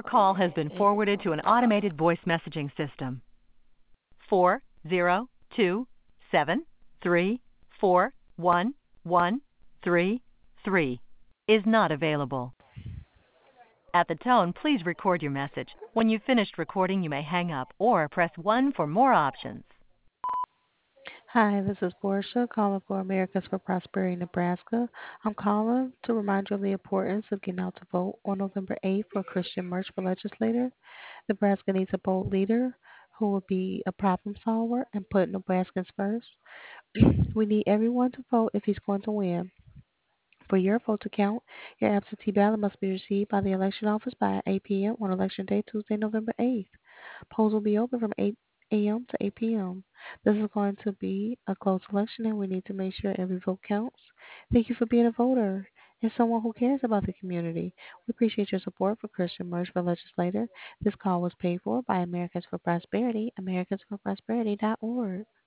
Your call has been forwarded to an automated voice messaging system. 402-734-1133 is not available. At the tone, please record your message. When you've finished recording, you may hang up or press 1 for more options. Hi, this is Portia calling for Americans for Prosperity, Nebraska. I'm calling to remind you of the importance of getting out to vote on November 8th for Christian March for Legislator. Nebraska needs a bold leader who will be a problem solver and put Nebraskans first. We need everyone to vote if he's going to win. For your vote to count, your absentee ballot must be received by the election office by 8 p.m. on Election Day, Tuesday, November 8th. Polls will be open from 8 a.m. to 8 p.m. This is going to be a close election, and we need to make sure every vote counts. Thank you for being a voter and someone who cares about the community. We appreciate your support for Christian Merge for Legislator. This call was paid for by Americans for Prosperity, americansforprosperity.org.